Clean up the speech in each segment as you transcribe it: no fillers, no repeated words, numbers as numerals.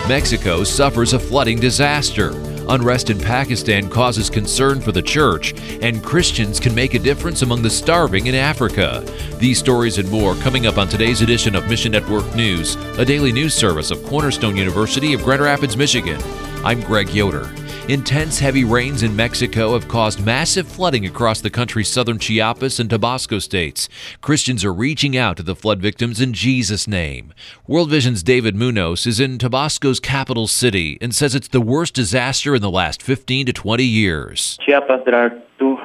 Mexico suffers a flooding disaster. Unrest in Pakistan causes concern for the church, and Christians can make a difference among the starving in Africa. These stories and more coming up on today's edition of Mission Network News, a daily news service of Cornerstone University of Grand Rapids, Michigan. I'm Greg Yoder. Intense heavy rains in Mexico have caused massive flooding across the country's southern Chiapas and Tabasco states. Christians are reaching out to the flood victims in Jesus' name. World Vision's David Munoz is in Tabasco's capital city and says it's the worst disaster in the last 15 to 20 years. Chiapas, there are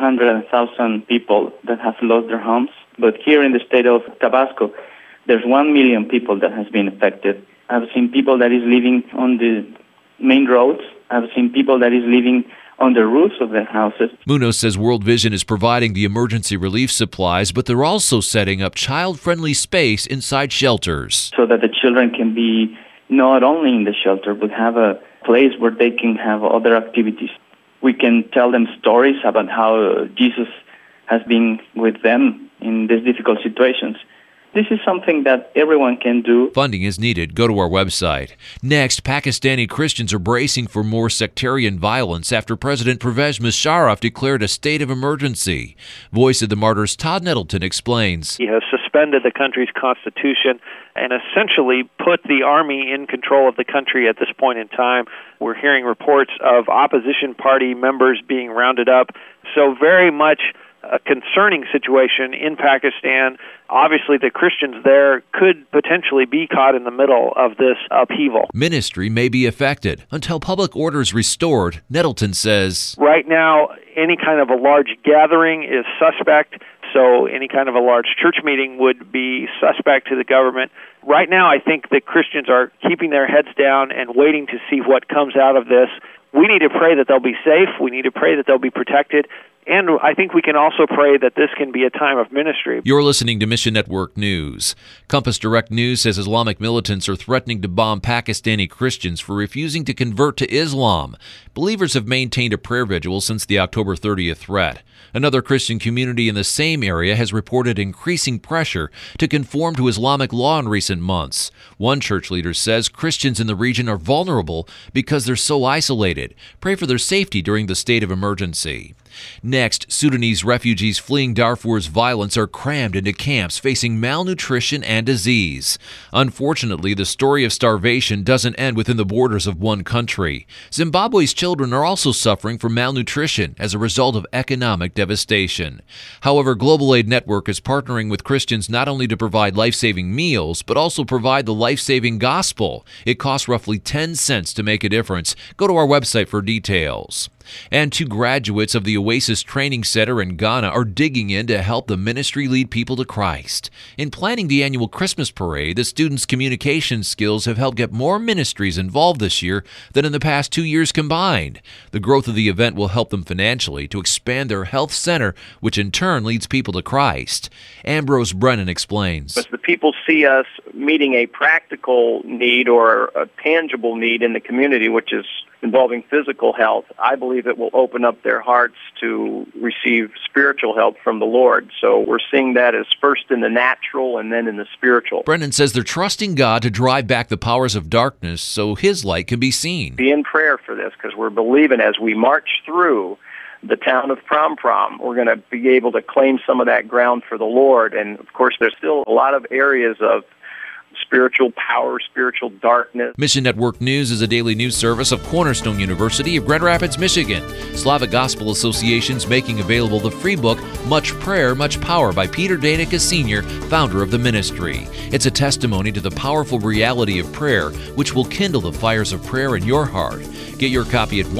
200,000 people that have lost their homes. But here in the state of Tabasco, there's 1 million people that has been affected. I've seen people that is living on the main roads. I've seen people that is living on the roofs of their houses. Munoz says World Vision is providing the emergency relief supplies, but they're also setting up child-friendly space inside shelters. So that the children can be not only in the shelter, but have a place where they can have other activities. We can tell them stories about how Jesus has been with them in these difficult situations. This is something that everyone can do. Funding is needed. Go to our website. Next, Pakistani Christians are bracing for more sectarian violence after President Pervez Musharraf declared a state of emergency. Voice of the Martyrs Todd Nettleton explains. He has suspended the country's constitution and essentially put the army in control of the country at this point in time. We're hearing reports of opposition party members being rounded up. So very much a concerning situation in Pakistan. Obviously, the Christians there could potentially be caught in the middle of this upheaval. Ministry may be affected until public order is restored, Nettleton says. Right now, any kind of a large gathering is suspect, so any kind of a large church meeting would be suspect to the government. Right now, I think that Christians are keeping their heads down and waiting to see what comes out of this. We need to pray that they'll be safe. We need to pray that they'll be protected. And I think we can also pray that this can be a time of ministry. You're listening to Mission Network News. Compass Direct News says Islamic militants are threatening to bomb Pakistani Christians for refusing to convert to Islam. Believers have maintained a prayer vigil since the October 30th threat. Another Christian community in the same area has reported increasing pressure to conform to Islamic law in recent months. One church leader says Christians in the region are vulnerable because they're so isolated. Pray for their safety during the state of emergency. Next, Sudanese refugees fleeing Darfur's violence are crammed into camps facing malnutrition and disease. Unfortunately, the story of starvation doesn't end within the borders of one country. Zimbabwe's children are also suffering from malnutrition as a result of economic devastation. However, Global Aid Network is partnering with Christians not only to provide life-saving meals, but also provide the life-saving gospel. It costs roughly 10 cents to make a difference. Go to our website for details. And 2 graduates of the Oasis Training Center in Ghana are digging in to help the ministry lead people to Christ. In planning the annual Christmas parade, the students' communication skills have helped get more ministries involved this year than in the past 2 years combined. The growth of the event will help them financially to expand their health center, which in turn leads people to Christ. Ambrose Brennan explains. As the people see us meeting a practical need or a tangible need in the community, which is involving physical health, I believe it will open up their hearts to receive spiritual help from the Lord. So we're seeing that as first in the natural and then in the spiritual. Brennan says they're trusting God to drive back the powers of darkness so His light can be seen. Be in prayer for this, because we're believing as we march through the town of Prom Prom, we're going to be able to claim some of that ground for the Lord. And, of course, there's still a lot of areas of spiritual power, spiritual darkness. Mission Network News is a daily news service of Cornerstone University of Grand Rapids, Michigan. Slavic Gospel Association's making available the free book, Much Prayer, Much Power by Peter Danica Sr., founder of the ministry. It's a testimony to the powerful reality of prayer, which will kindle the fires of prayer in your heart. Get your copy at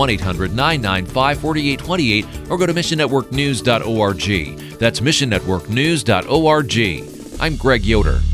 1-800-995-4828 or go to missionnetworknews.org. That's missionnetworknews.org. I'm Greg Yoder.